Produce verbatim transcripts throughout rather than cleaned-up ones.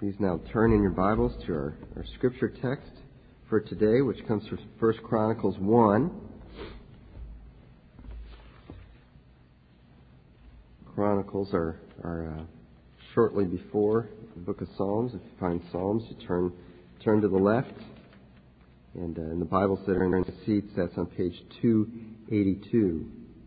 Please now turn in your Bibles to our, our scripture text for today, which comes from First Chronicles one. Chronicles are, are uh, shortly before the book of Psalms. If you find Psalms, you turn turn to the left. And uh, in the Bibles that are in the seats, that's on page two eighty-two.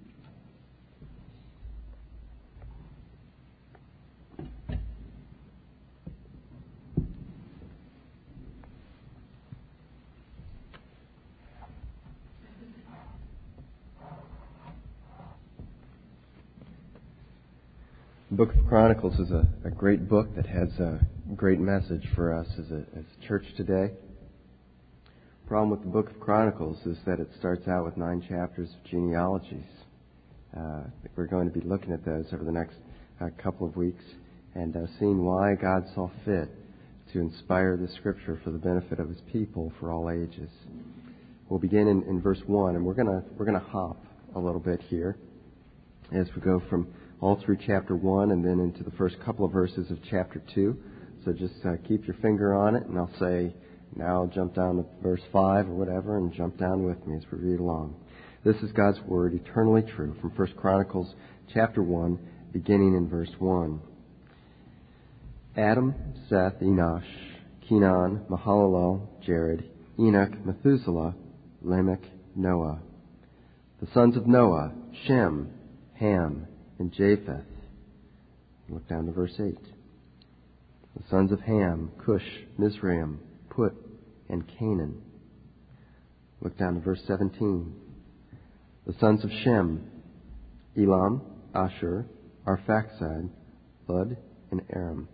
The Book of Chronicles is a, a great book that has a great message for us as a, as a church today. The problem with the Book of Chronicles is that it starts out with nine chapters of genealogies. Uh, we're going to be looking at those over the next uh, couple of weeks and uh, seeing why God saw fit to inspire the Scripture for the benefit of His people for all ages. We'll begin in, in verse one, and we're going to we're going to hop a little bit here as we go from all through chapter one and then into the first couple of verses of chapter two. So just uh, keep your finger on it, and I'll say, now I'll jump down to verse five or whatever, and jump down with me as we read along. This is God's Word, eternally true, from First Chronicles chapter one, beginning in verse one. Adam, Seth, Enosh, Kenan, Mahalalel, Jared, Enoch, Methuselah, Lamech, Noah. The sons of Noah, Shem, Ham, and Japheth. Look down to verse eight. The sons of Ham, Cush, Mizraim, Put, and Canaan. Look down to verse seventeen. The sons of Shem, Elam, Ashur, Arphaxad, Lud, and Aram.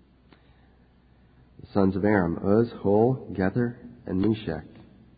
The sons of Aram, Uz, Hol, Gether, and Meshech.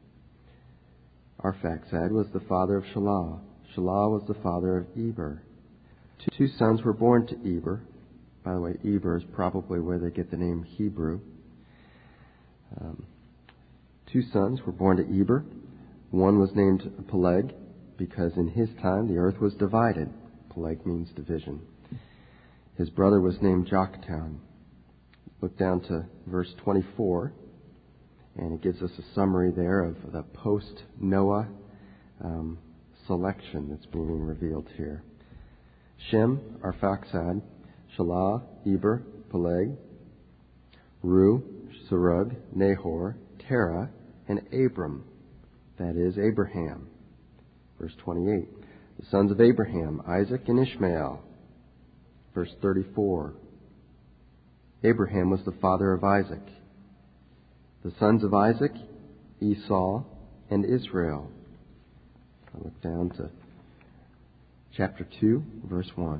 Arphaxad was the father of Shelah. Shelah was the father of Eber. Two sons were born to Eber. By the way, Eber is probably where they get the name Hebrew. Um, two sons were born to Eber. One was named Peleg because in his time the earth was divided. Peleg means division. His brother was named Joktan. Look down to verse twenty-four, and it gives us a summary there of the post-Noah um, selection that's being revealed here. Shem, Arphaxad, Shelah, Eber, Peleg, Ru, Serug, Nahor, Terah, and Abram. That is Abraham. Verse twenty-eight. The sons of Abraham, Isaac and Ishmael. Verse thirty-four. Abraham was the father of Isaac. The sons of Isaac, Esau and Israel. I look down to chapter two, verse one.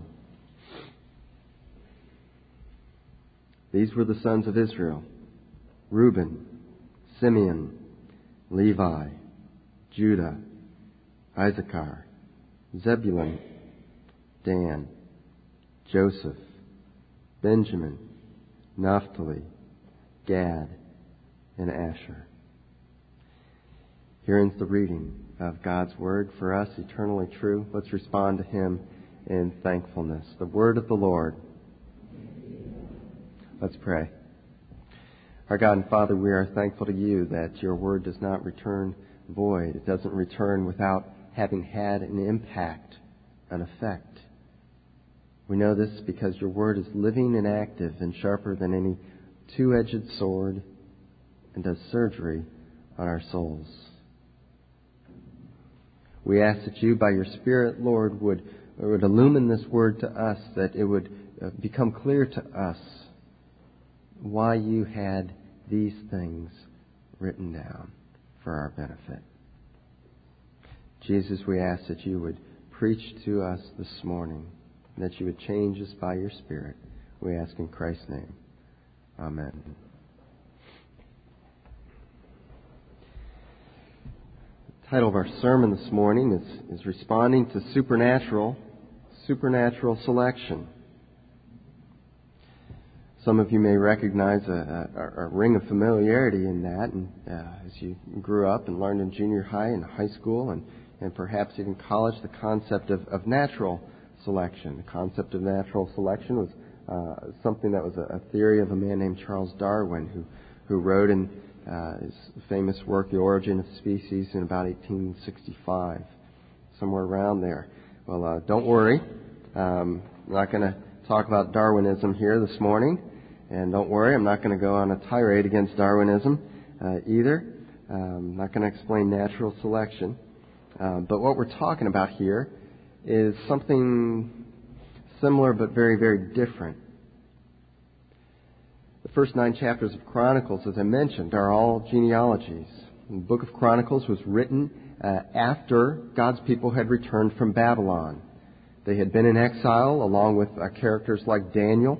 These were the sons of Israel: Reuben, Simeon, Levi, Judah, Issachar, Zebulun, Dan, Joseph, Benjamin, Naphtali, Gad, and Asher. Here ends the reading of God's Word for us, eternally true. Let's respond to Him in thankfulness. The Word of the Lord. Let's pray. Our God and Father, we are thankful to You that Your Word does not return void. It doesn't return without having had an impact, an effect. We know this because Your Word is living and active and sharper than any two-edged sword and does surgery on our souls. We ask that You, by Your Spirit, Lord, would, would illumine this Word to us, that it would become clear to us why You had these things written down for our benefit. Jesus, we ask that You would preach to us this morning, and that You would change us by Your Spirit. We ask in Christ's name. Amen. The title of our sermon this morning is, is Responding to Supernatural, Supernatural Selection. Some of you may recognize a, a, a ring of familiarity in that, and uh, as you grew up and learned in junior high and high school and, and perhaps even college, the concept of, of natural selection. The concept of natural selection was uh, something that was a, a theory of a man named Charles Darwin, who, who wrote in uh, his famous work, The Origin of Species, in about eighteen sixty-five, somewhere around there. Well, uh, don't worry. Um, I'm not going to talk about Darwinism here this morning. And don't worry, I'm not going to go on a tirade against Darwinism uh, either. Um, I'm not going to explain natural selection. Uh, but what we're talking about here is something similar but very, very different. The first nine chapters of Chronicles, as I mentioned, are all genealogies. The book of Chronicles was written uh, after God's people had returned from Babylon. They had been in exile along with uh, characters like Daniel,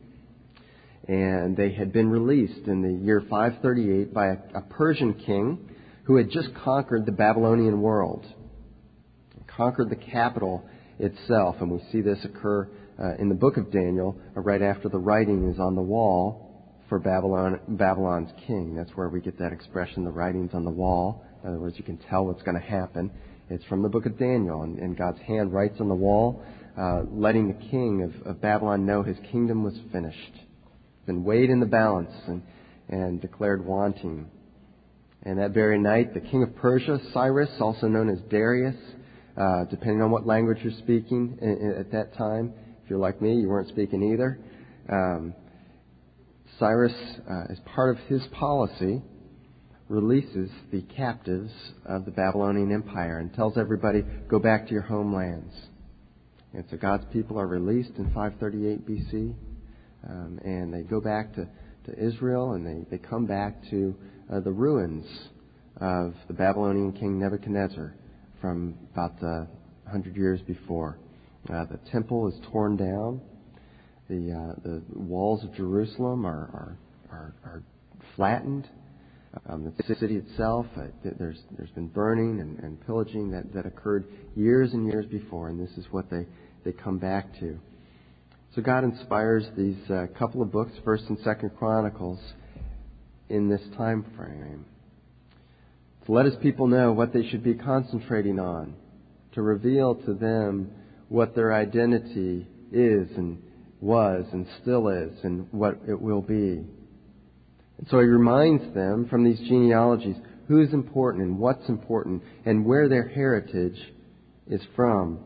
and they had been released in the year five thirty-eight by a, a Persian king who had just conquered the Babylonian world, conquered the capital itself. And we see this occur uh, in the book of Daniel uh, right after the writing is on the wall for Babylon, Babylon's king. That's where we get that expression, the writing's on the wall. In other words, you can tell what's going to happen. It's from the book of Daniel, and, and God's hand writes on the wall, uh, letting the king of, of Babylon know his kingdom was finished, been weighed in the balance and, and declared wanting. And that very night, the king of Persia, Cyrus, also known as Darius, uh, depending on what language you're speaking at that time. If you're like me, you weren't speaking either. Um, Cyrus, uh, as part of his policy, releases the captives of the Babylonian Empire and tells everybody, go back to your homelands. And so God's people are released in five thirty-eight B C, um, and they go back to, to Israel, and they, they come back to uh, the ruins of the Babylonian king Nebuchadnezzar from about uh, one hundred years before. Uh, the temple is torn down. The uh, the walls of Jerusalem are are, are, are flattened. Um, the city itself, uh, there's there's been burning and, and pillaging that, that occurred years and years before, and this is what they, they come back to. So God inspires these uh, couple of books, First and Second Chronicles, in this time frame, to let His people know what they should be concentrating on, to reveal to them what their identity is and was and still is and what it will be. And so He reminds them from these genealogies who is important and what's important and where their heritage is from.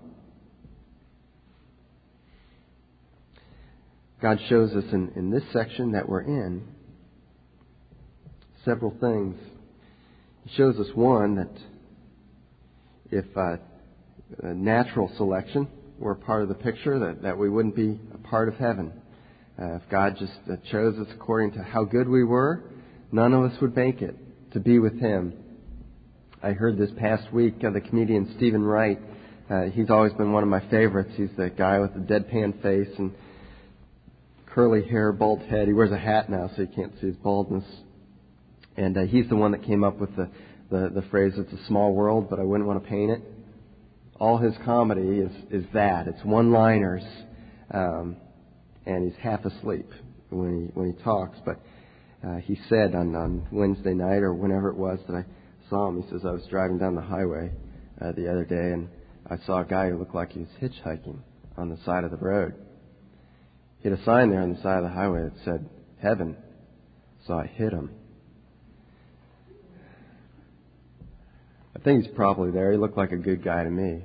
God shows us in, in this section that we're in several things. He shows us, one, that if uh, natural selection were a part of the picture, that, that we wouldn't be a part of heaven. Uh, if God just uh, chose us according to how good we were, none of us would make it to be with Him. I heard this past week uh, the comedian Stephen Wright. Uh, he's always been one of my favorites. He's the guy with the deadpan face and curly hair, bald head. He wears a hat now so you can't see his baldness. And uh, he's the one that came up with the, the, the phrase, it's a small world, but I wouldn't want to paint it. All his comedy is, is that. It's one-liners. Um, and he's half asleep when he when he talks. But uh, he said on, on Wednesday night or whenever it was that I saw him, he says, I was driving down the highway uh, the other day and I saw a guy who looked like he was hitchhiking on the side of the road. He had a sign there on the side of the highway that said, Heaven. So I hit him. I think he's probably there. He looked like a good guy to me.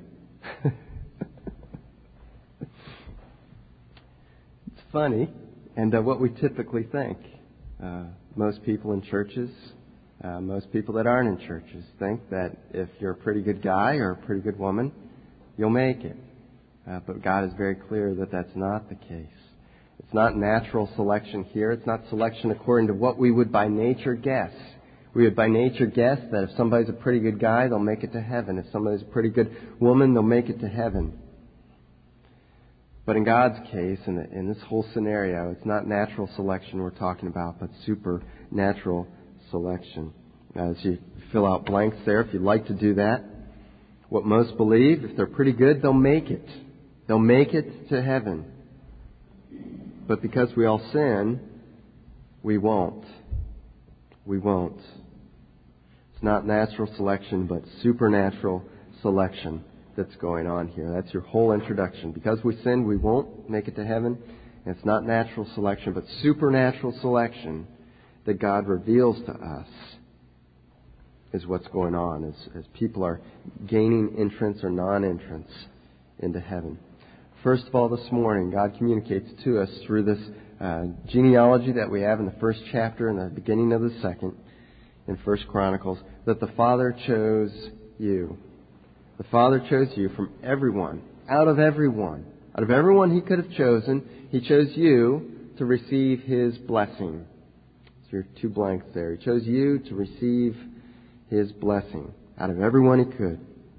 Funny, and uh, what we typically think. Uh, most people in churches, uh, most people that aren't in churches think that if you're a pretty good guy or a pretty good woman, you'll make it. Uh, but God is very clear that that's not the case. It's not natural selection here. It's not selection according to what we would by nature guess. We would by nature guess that if somebody's a pretty good guy, they'll make it to heaven. If somebody's a pretty good woman, they'll make it to heaven. But in God's case, in, the, in this whole scenario, it's not natural selection we're talking about, but supernatural selection. As you fill out blanks there, if you'd like to do that, what most believe, if they're pretty good, they'll make it. They'll make it to heaven. But because we all sin, we won't. We won't. It's not natural selection, but supernatural selection that's going on here. That's your whole introduction. Because we sin, we won't make it to heaven. And it's not natural selection, but supernatural selection that God reveals to us is what's going on as, as people are gaining entrance or non-entrance into heaven. First of all, this morning, God communicates to us through this uh, genealogy that we have in the first chapter and the beginning of the second in First Chronicles that the Father chose you. The Father chose you from everyone, out of everyone. Out of everyone He could have chosen, He chose you to receive His blessing. So your two blanks there. He chose you to receive His blessing. Out of everyone He could.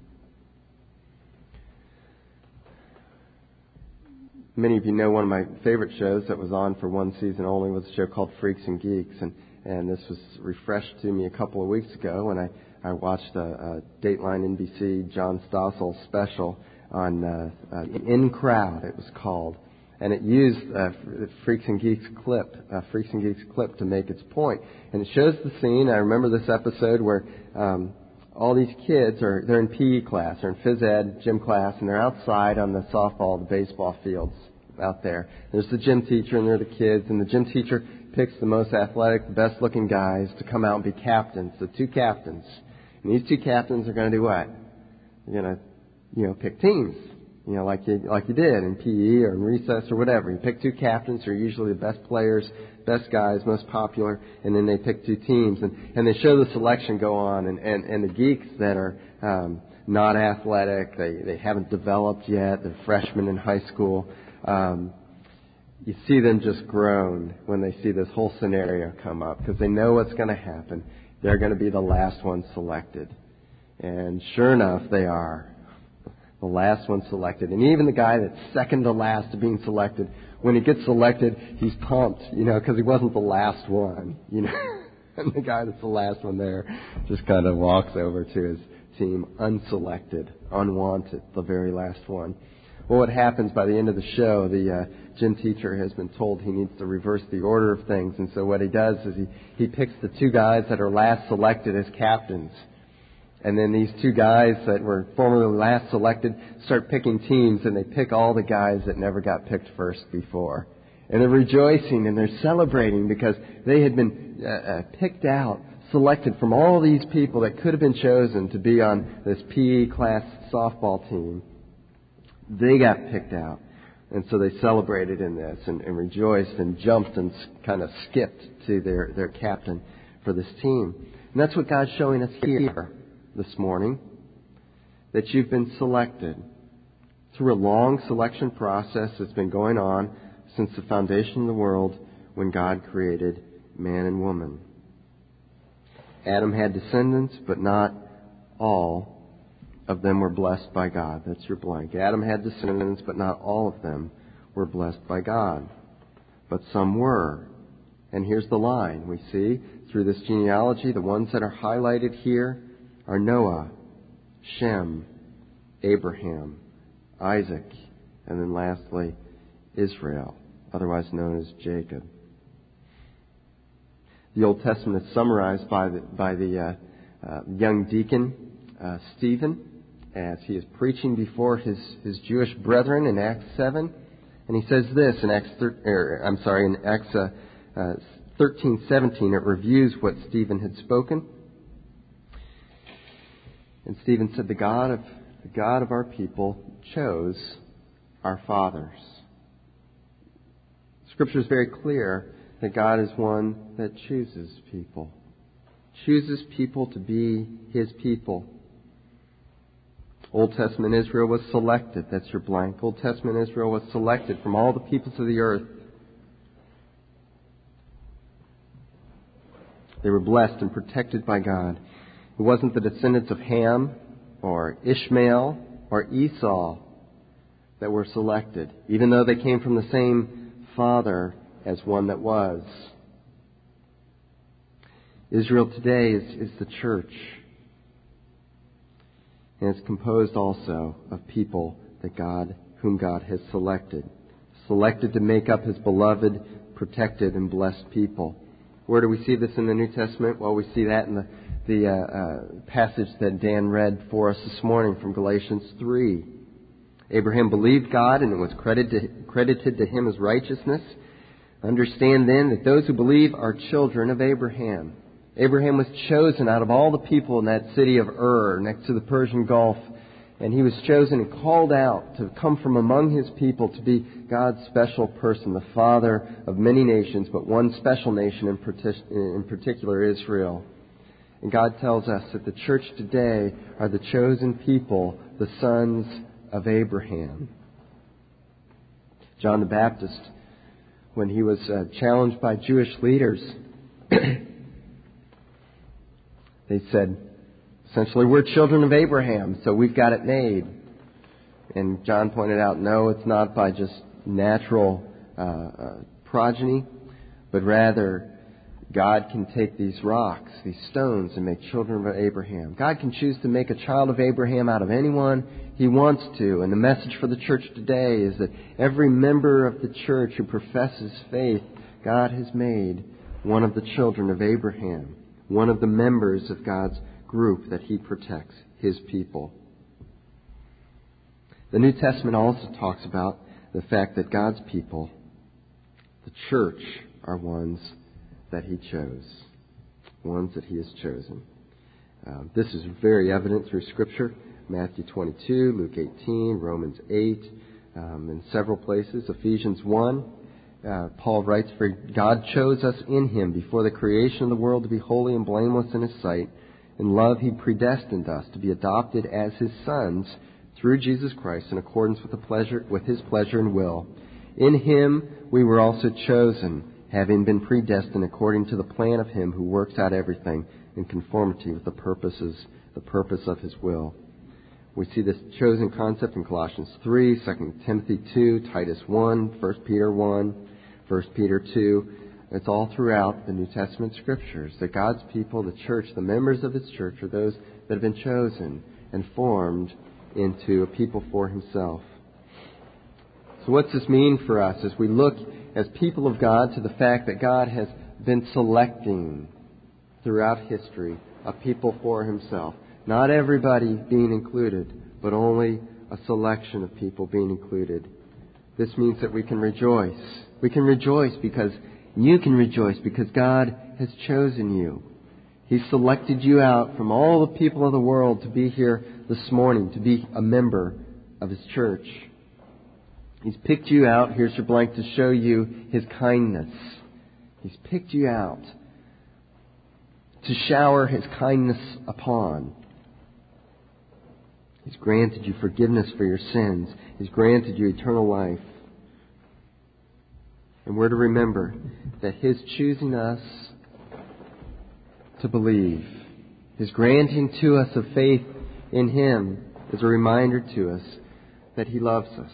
Many of you know one of my favorite shows that was on for one season only was a show called Freaks and Geeks. And, and this was refreshed to me a couple of weeks ago when I, I watched a, a Dateline N B C John Stossel special on uh, uh, In Crowd, it was called. And it used uh, Freaks and Geeks clip, uh, Freaks and Geeks clip to make its point. And it shows the scene. I remember this episode where um, all these kids are they're in P E class, they're in phys ed gym class, and they're outside on the softball, the baseball fields out there. There's the gym teacher, and there are the kids, and the gym teacher picks the most athletic, the best-looking guys to come out and be captains. The two captains, and these two captains are going to do what? They're going to You know, pick teams, you know, like you like you did in P E or in recess or whatever. You pick two captains who are usually the best players, best guys, most popular, and then they pick two teams. And, and they show the selection go on. And, and, and the geeks that are um, not athletic, they, they haven't developed yet, they're freshmen in high school, um, you see them just groan when they see this whole scenario come up because they know what's going to happen. They're going to be the last one selected. And sure enough, they are. The last one selected. And even the guy that's second to last to being selected, when he gets selected, he's pumped, you know, because he wasn't the last one, you know. And the guy that's the last one there just kind of walks over to his team unselected, unwanted, the very last one. Well, what happens by the end of the show, the uh, gym teacher has been told he needs to reverse the order of things. And so what he does is he, he picks the two guys that are last selected as captains. And then these two guys that were formerly last selected start picking teams, and they pick all the guys that never got picked first before. And they're rejoicing and they're celebrating because they had been uh, uh, picked out, selected from all these people that could have been chosen to be on this P E class softball team. They got picked out. And so they celebrated in this and, and rejoiced and jumped and kind of skipped to their, their captain for this team. And that's what God's showing us here this morning, that you've been selected through a long selection process that's been going on since the foundation of the world when God created man and woman. Adam had descendants, but not all of them were blessed by God. That's your blank. Adam had descendants, but not all of them were blessed by God. But some were. And here's the line. We see through this genealogy, the ones that are highlighted here are Noah, Shem, Abraham, Isaac, and then lastly, Israel, otherwise known as Jacob. The Old Testament is summarized by the, by the uh, uh, young deacon, uh, Stephen, as he is preaching before his, his Jewish brethren in Acts seven. And he says this in Acts, thir- er, I'm sorry, in Acts uh, uh, thirteen seventeen. It reviews what Stephen had spoken. And Stephen said, the God of the God of our people chose our fathers. Scripture is very clear that God is one that chooses people. Chooses people to be His people. Old Testament Israel was selected. That's your blank. Old Testament Israel was selected from all the peoples of the earth. They were blessed and protected by God. It wasn't the descendants of Ham or Ishmael or Esau that were selected, even though they came from the same father as one that was. Israel today is, is the church. And it's composed also of people that God, whom God has selected. Selected to make up His beloved, protected, and blessed people. Where do we see this in the New Testament? Well, we see that in the the uh, uh, passage that Dan read for us this morning from Galatians three. Abraham believed God, and it was credited, credited to him as righteousness. Understand then that those who believe are children of Abraham. Abraham was chosen out of all the people in that city of Ur, next to the Persian Gulf. And he was chosen and called out to come from among his people to be God's special person, the father of many nations, but one special nation in, partic- in particular, Israel. And God tells us that the church today are the chosen people, the sons of Abraham. John the Baptist, when he was uh, challenged by Jewish leaders, they said, essentially, we're children of Abraham, so we've got it made. And John pointed out, no, it's not by just natural uh, uh, progeny, but rather God can take these rocks, these stones, and make children of Abraham. God can choose to make a child of Abraham out of anyone He wants to. And the message for the church today is that every member of the church who professes faith, God has made one of the children of Abraham, one of the members of God's group that He protects, His people. The New Testament also talks about the fact that God's people, the church, are ones that He chose, ones that He has chosen. Uh, this is very evident through Scripture. Matthew twenty-two, Luke eighteen, Romans eight, um, in several places. Ephesians one, uh, Paul writes, "For God chose us in Him before the creation of the world to be holy and blameless in His sight. In love He predestined us to be adopted as His sons through Jesus Christ in accordance with the pleasure, with His pleasure and will. In Him we were also chosen, having been predestined according to the plan of Him who works out everything in conformity with the purposes, the purpose of His will." We see this chosen concept in Colossians three, Second Timothy two, Titus one, First Peter one, First Peter two. It's all throughout the New Testament Scriptures that God's people, the church, the members of His church, are those that have been chosen and formed into a people for Himself. So what's this mean for us as we look as people of God to the fact that God has been selecting throughout history a people for Himself? Not everybody being included, but only a selection of people being included. This means that we can rejoice. We can rejoice because you can rejoice because God has chosen you. He's selected you out from all the people of the world to be here this morning, to be a member of His church. He's picked you out, here's your blank, to show you His kindness. He's picked you out to shower His kindness upon. He's granted you forgiveness for your sins. He's granted you eternal life. And we're to remember that His choosing us to believe, His granting to us of faith in Him, is a reminder to us that He loves us.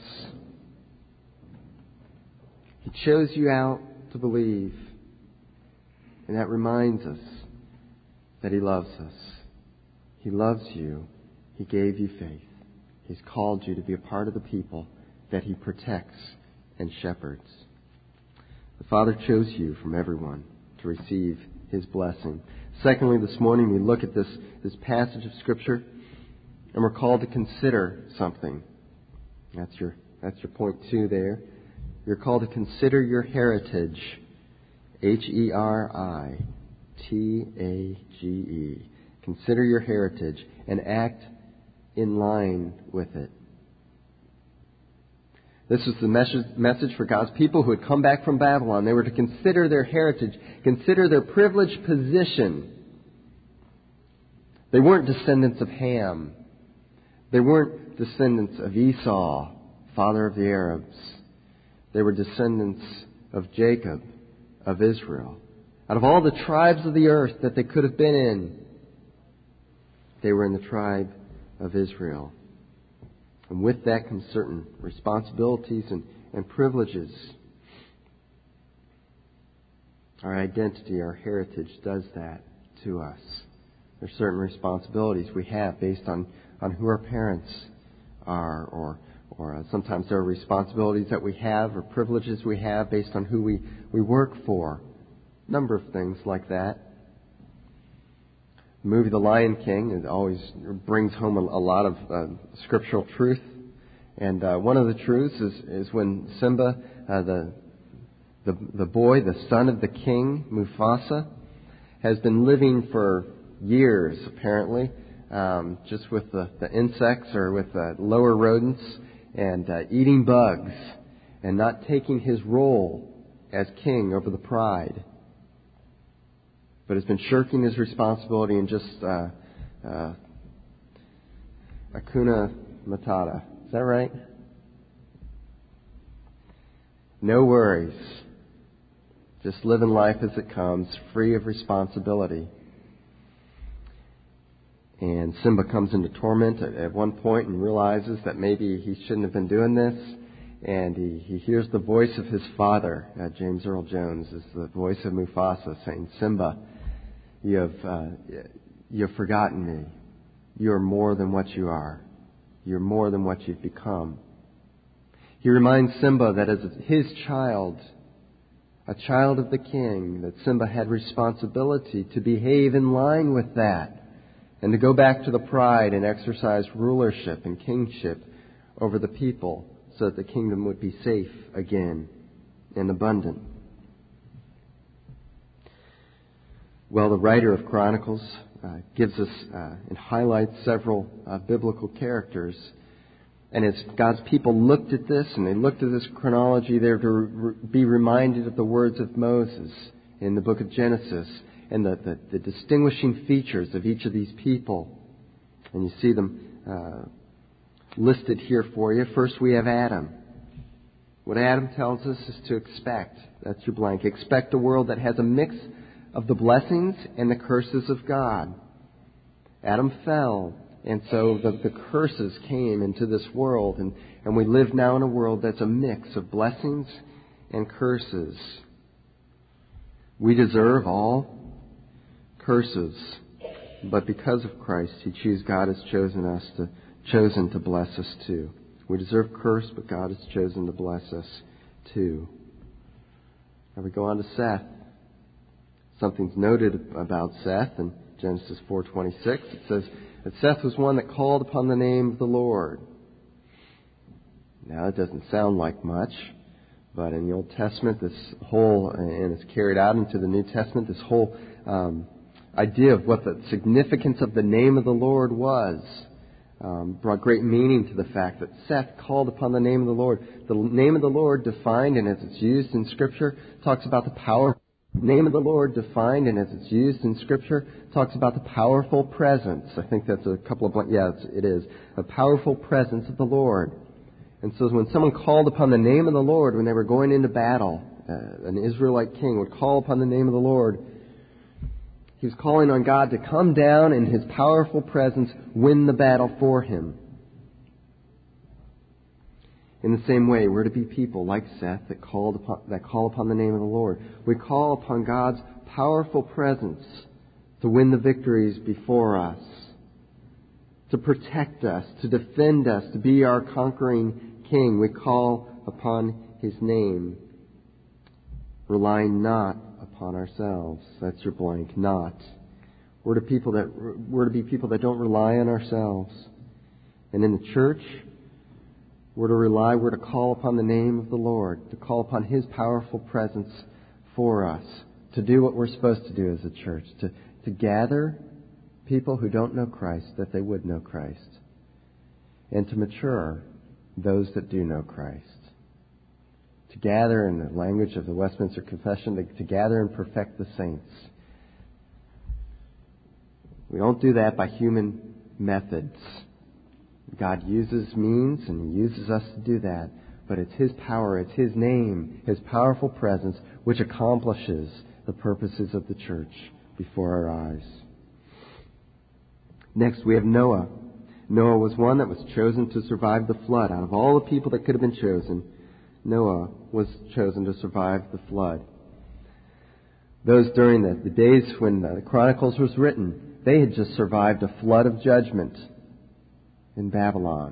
He chose you out to believe, and that reminds us that He loves us. He loves you. He gave you faith. He's called you to be a part of the people that He protects and shepherds. The Father chose you from everyone to receive His blessing. Secondly, this morning we look at this, this passage of Scripture, and we're called to consider something. That's your, that's your point two there. You're called to consider your heritage. H E R I T A G E. Consider your heritage and act in line with it. This was the message for God's people who had come back from Babylon. They were to consider their heritage, consider their privileged position. They weren't descendants of Ham. They weren't descendants of Esau, father of the Arabs. They were descendants of Jacob, of Israel. Out of all the tribes of the earth that they could have been in, they were in the tribe of Israel. And with that comes certain responsibilities and, and privileges. Our identity, our heritage does that to us. There are certain responsibilities we have based on, on who our parents are, or or uh, sometimes there are responsibilities that we have or privileges we have based on who we, we work for. A number of things like that. The movie The Lion King, it always brings home a, a lot of uh, scriptural truth. And uh, one of the truths is, is when Simba, uh, the, the the boy, the son of the king, Mufasa, has been living for years, apparently, um, just with the, the insects or with the lower rodents and uh, eating bugs and not taking his role as king over the pride, but has been shirking his responsibility and just uh, uh, Hakuna Matata. Is that right? No worries. Just living life as it comes, free of responsibility. And Simba comes into torment at, at one point and realizes that maybe he shouldn't have been doing this. And he, he hears the voice of his father, uh, James Earl Jones, is the voice of Mufasa saying, Simba, you have, uh, you have forgotten me. You are more than what you are. You're more than what you've become. He reminds Simba that as his child, a child of the king, that Simba had responsibility to behave in line with that and to go back to the pride and exercise rulership and kingship over the people so that the kingdom would be safe again and abundant. Well, the writer of Chronicles uh, gives us uh, and highlights several uh, biblical characters. And as God's people looked at this and they looked at this chronology, they're to re- be reminded of the words of Moses in the book of Genesis and the, the, the distinguishing features of each of these people. And you see them uh, listed here for you. First, we have Adam. What Adam tells us is to expect. That's your blank. Expect a world that has a mix of the blessings and the curses of God. Adam fell. And so the, the curses came into this world, and, and we live now in a world that's a mix of blessings and curses. We deserve all curses, but because of Christ, He chooses. God has chosen us to chosen to bless us too. We deserve curse, but God has chosen to bless us too. Now we go on to Seth. Something's noted about Seth in Genesis four twenty-six. It says that Seth was one that called upon the name of the Lord. Now, it doesn't sound like much, but in the Old Testament, this whole, and it's carried out into the New Testament, this whole um, idea of what the significance of the name of the Lord was um, brought great meaning to the fact that Seth called upon the name of the Lord. The name of the Lord defined, and as it's used in Scripture, talks about the power. Name of the Lord defined, and as it's used in Scripture, talks about the powerful presence. I think that's a couple of, yeah, it is. A powerful presence of the Lord. And so when someone called upon the name of the Lord when they were going into battle, uh, an Israelite king would call upon the name of the Lord, he was calling on God to come down and His powerful presence win the battle for him. In the same way, we're to be people like Seth that called upon, that call upon the name of the Lord. We call upon God's powerful presence to win the victories before us, to protect us, to defend us, to be our conquering King. We call upon His name, relying not upon ourselves. That's your blank. Not. We're to people that we're to be people that don't rely on ourselves. And in the church, we're to rely, we're to call upon the name of the Lord, to call upon His powerful presence for us, to do what we're supposed to do as a church, to, to gather people who don't know Christ that they would know Christ, and to mature those that do know Christ. To gather, in the language of the Westminster Confession, to, to gather and perfect the saints. We don't do that by human methods. God uses means, and He uses us to do that. But it's His power, it's His name, His powerful presence, which accomplishes the purposes of the church before our eyes. Next, we have Noah. Noah was one that was chosen to survive the flood. Out of all the people that could have been chosen, Noah was chosen to survive the flood. Those during the, the days when the Chronicles was written, they had just survived a flood of judgment in Babylon.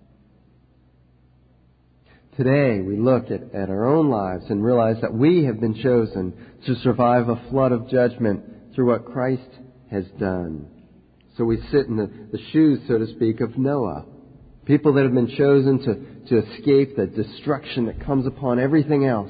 Today, we look at, at our own lives and realize that we have been chosen to survive a flood of judgment through what Christ has done. So we sit in the, the shoes, so to speak, of Noah, People that have been chosen to, to escape the destruction that comes upon everything else.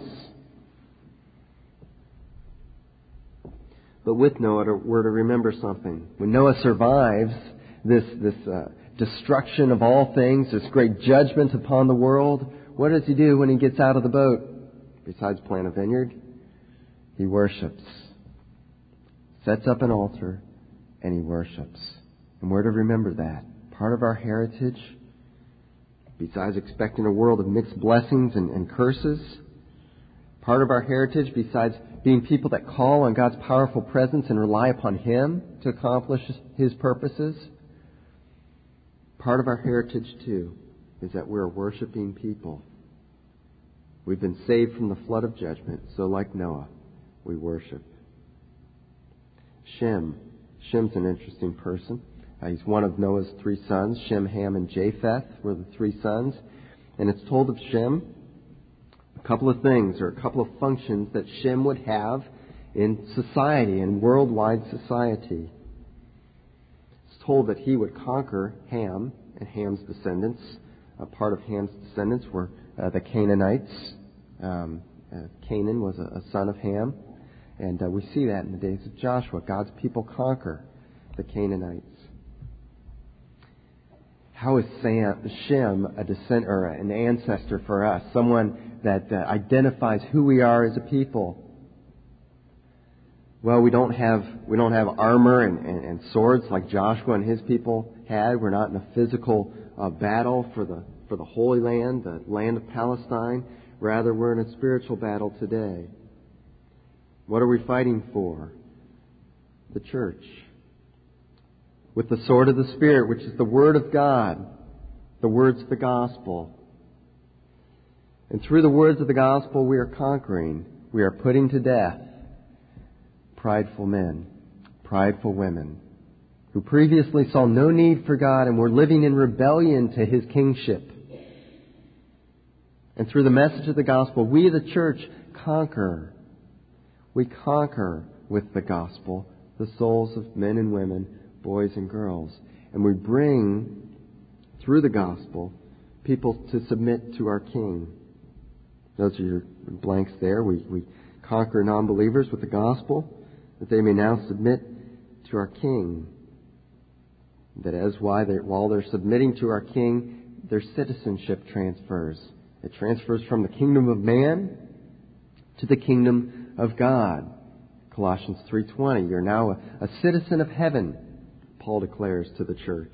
But with Noah, we're to remember something. When Noah survives this, this uh, destruction of all things, this great judgment upon the world, what does he do when he gets out of the boat? Besides plant a vineyard, he worships. Sets up an altar, and he worships. And we're to remember that. Part of our heritage, besides expecting a world of mixed blessings and, and curses, part of our heritage, besides being people that call on God's powerful presence and rely upon Him to accomplish His purposes, part of our heritage, too, is that we're a worshiping people. We've been saved from the flood of judgment, so like Noah, we worship. Shem. Shem's an interesting person. Uh, he's one of Noah's three sons. Shem, Ham, and Japheth were the three sons. And it's told of Shem a couple of things, or a couple of functions that Shem would have in society, in worldwide society. It's told that he would conquer Ham and Ham's descendants. A part of Ham's descendants were uh, the Canaanites. Um, uh, Canaan was a, a son of Ham. And uh, we see that in the days of Joshua. God's people conquer the Canaanites. How is Sam, Shem a descent or an ancestor for us? Someone that uh, identifies who we are as a people. Well, we don't have we don't have armor and, and, and swords like Joshua and his people had. We're not in a physical uh, battle for the for the Holy Land, the land of Palestine. Rather, we're in a spiritual battle today. What are we fighting for? The church. With the sword of the Spirit, which is the Word of God, the words of the gospel. And through the words of the gospel, we are conquering. We are putting to death prideful men, prideful women, who previously saw no need for God and were living in rebellion to His kingship. And through the message of the gospel, we, the church, conquer. We conquer with the gospel the souls of men and women, boys and girls. And we bring, through the gospel, people to submit to our King. Those are your blanks there. We, we conquer non-believers with the gospel, that they may now submit to our King. That as why they, while they're submitting to our King, their citizenship transfers. It transfers from the kingdom of man to the kingdom of God. Colossians three twenty, you're now a, a citizen of heaven, Paul declares to the church.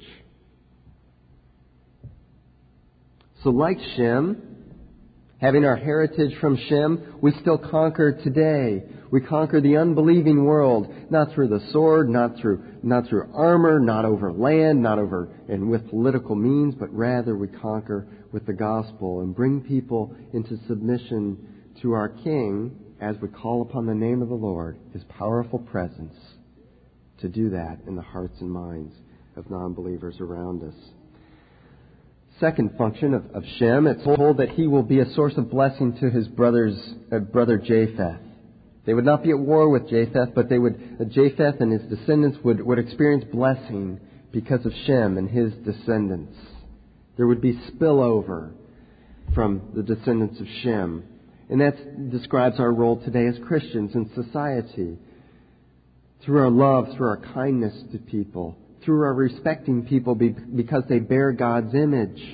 So like Shem, having our heritage from Shem, we still conquer today. We conquer the unbelieving world, not through the sword, not through not through armor, not over land, not over and with political means, but rather we conquer with the gospel and bring people into submission to our King as we call upon the name of the Lord, His powerful presence, to do that in the hearts and minds of non-believers around us. Second function of, of Shem, it's told that he will be a source of blessing to his brother's uh, brother Japheth. They would not be at war with Japheth, but they would uh, Japheth and his descendants would, would experience blessing because of Shem and his descendants. There would be spillover from the descendants of Shem. And that describes our role today as Christians in society. Through our love, through our kindness to people, through our respecting people because they bear God's image,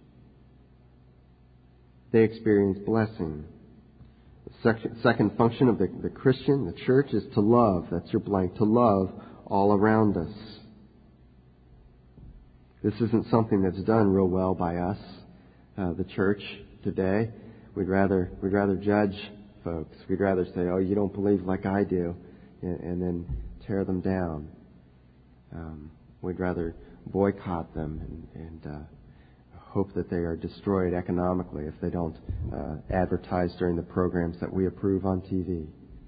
they experience blessing. The second function of the, the Christian, the church, is to love. That's your blank. To love all around us. This isn't something that's done real well by us, uh, the church today. We'd rather we'd rather judge folks. We'd rather say, "Oh, you don't believe like I do," and, and then tear them down. Um, we'd rather boycott them and, and uh, hope that they are destroyed economically if they don't uh, advertise during the programs that we approve on T V.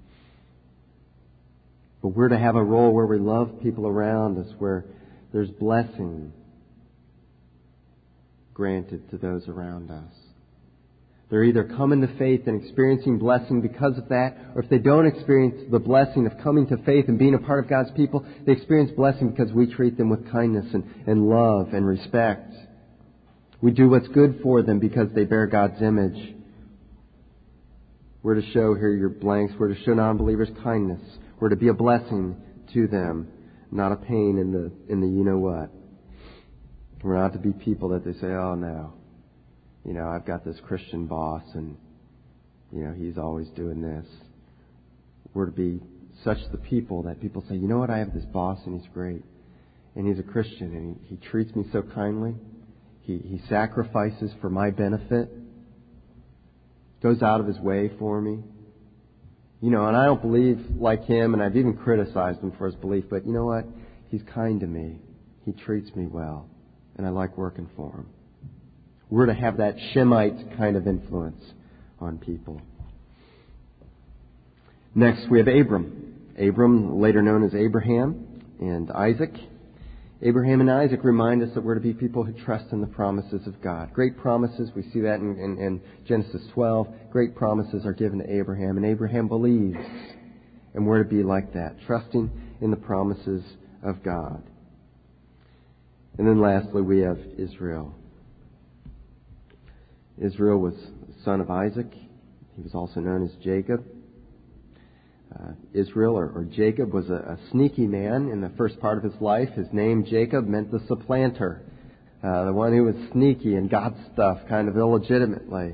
But we're to have a role where we love people around us, where there's blessing granted to those around us. They're either coming to faith and experiencing blessing because of that, or if they don't experience the blessing of coming to faith and being a part of God's people, they experience blessing because we treat them with kindness and, and love and respect. We do what's good for them because they bear God's image. We're to show, here your blanks, we're to show non-believers kindness. We're to be a blessing to them, not a pain in the in the you-know-what. We're not to be people that they say, oh no, you know, I've got this Christian boss and, you know, he's always doing this. We're to be such the people that people say, you know what, I have this boss and he's great. And he's a Christian and he, he treats me so kindly. He, he sacrifices for my benefit. Goes out of his way for me. You know, and I don't believe like him, and I've even criticized him for his belief, but you know what? He's kind to me. He treats me well. And I like working for him. We're to have that Shemite kind of influence on people. Next, we have Abram. Abram, later known as Abraham, and Isaac. Abraham and Isaac remind us that we're to be people who trust in the promises of God. Great promises, we see that in, in, in Genesis twelve. Great promises are given to Abraham, and Abraham believes. And we're to be like that, trusting in the promises of God. And then lastly, we have Israel. Israel was the son of Isaac. He was also known as Jacob. Uh, Israel, or, or Jacob, was a, a sneaky man in the first part of his life. His name, Jacob, meant the supplanter, uh, the one who was sneaky and got stuff kind of illegitimately.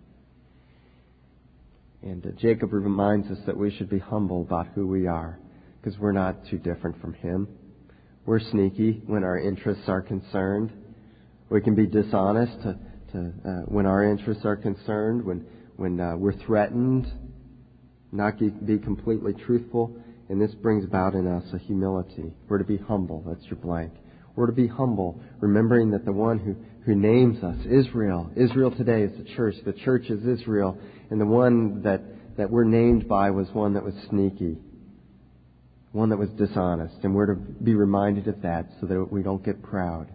And uh, Jacob reminds us that we should be humble about who we are, because we're not too different from him. We're sneaky when our interests are concerned. We can be dishonest to, to, uh, when our interests are concerned, when, when uh, we're threatened. Not be completely truthful, and this brings about in us a humility. We're to be humble. That's your blank. We're to be humble, remembering that the one who, who names us, Israel, Israel today is the church. The church is Israel, and the one that, that we're named by was one that was sneaky, one that was dishonest, and we're to be reminded of that so that we don't get proud.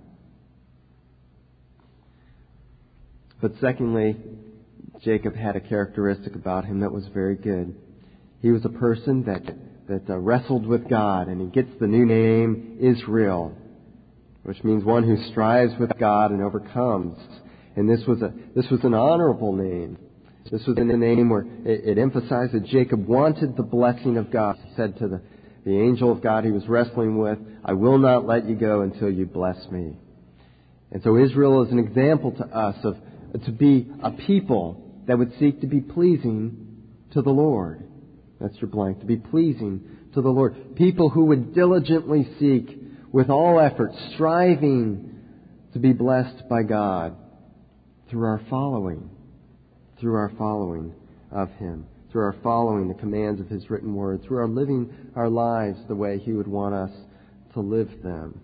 But secondly, Jacob had a characteristic about him that was very good. He was a person that that uh, wrestled with God, and he gets the new name Israel, which means one who strives with God and overcomes. And this was a this was an honorable name. This was a name where it, it emphasized that Jacob wanted the blessing of God. He said to the, the angel of God he was wrestling with, I will not let you go until you bless me. And so Israel is an example to us of to be a people that would seek to be pleasing to the Lord. That's your blank. To be pleasing to the Lord. People who would diligently seek with all effort, striving to be blessed by God through our following, through our following of Him, through our following the commands of His written word, through our living our lives the way He would want us to live them.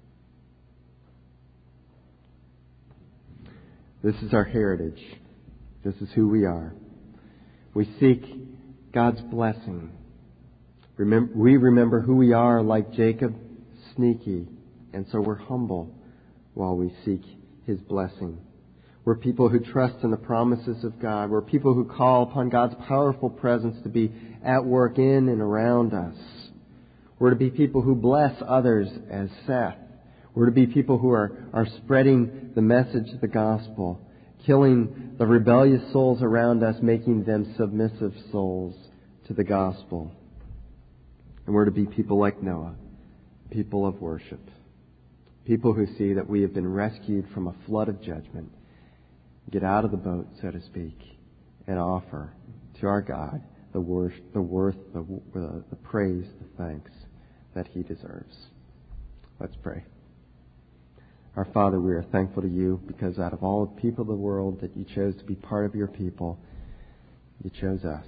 This is our heritage. This is who we are. We seek God's blessing. Remember, we remember who we are like Jacob, sneaky, and so we're humble while we seek His blessing. We're people who trust in the promises of God. We're people who call upon God's powerful presence to be at work in and around us. We're to be people who bless others as Seth. We're to be people who are, are spreading the message of the gospel, killing the rebellious souls around us, making them submissive souls to the gospel. And we're to be people like Noah, people of worship, people who see that we have been rescued from a flood of judgment, get out of the boat, so to speak, and offer to our God the worth, the worth, the, the, the praise, the thanks that He deserves. Let's pray. Our Father, we are thankful to You because out of all the people of the world that You chose to be part of Your people, You chose us.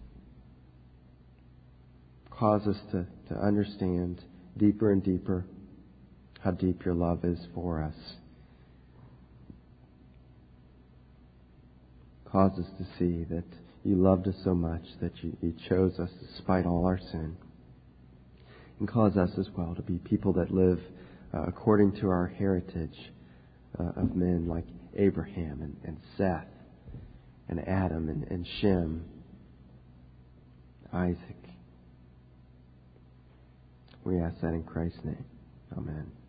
Cause us to, to understand deeper and deeper how deep Your love is for us. Cause us to see that You loved us so much that You, you chose us despite all our sin. And cause us as well to be people that live Uh, according to our heritage uh, of men like Abraham and, and Seth and Adam and, and Shem, Isaac. We ask that in Christ's name. Amen.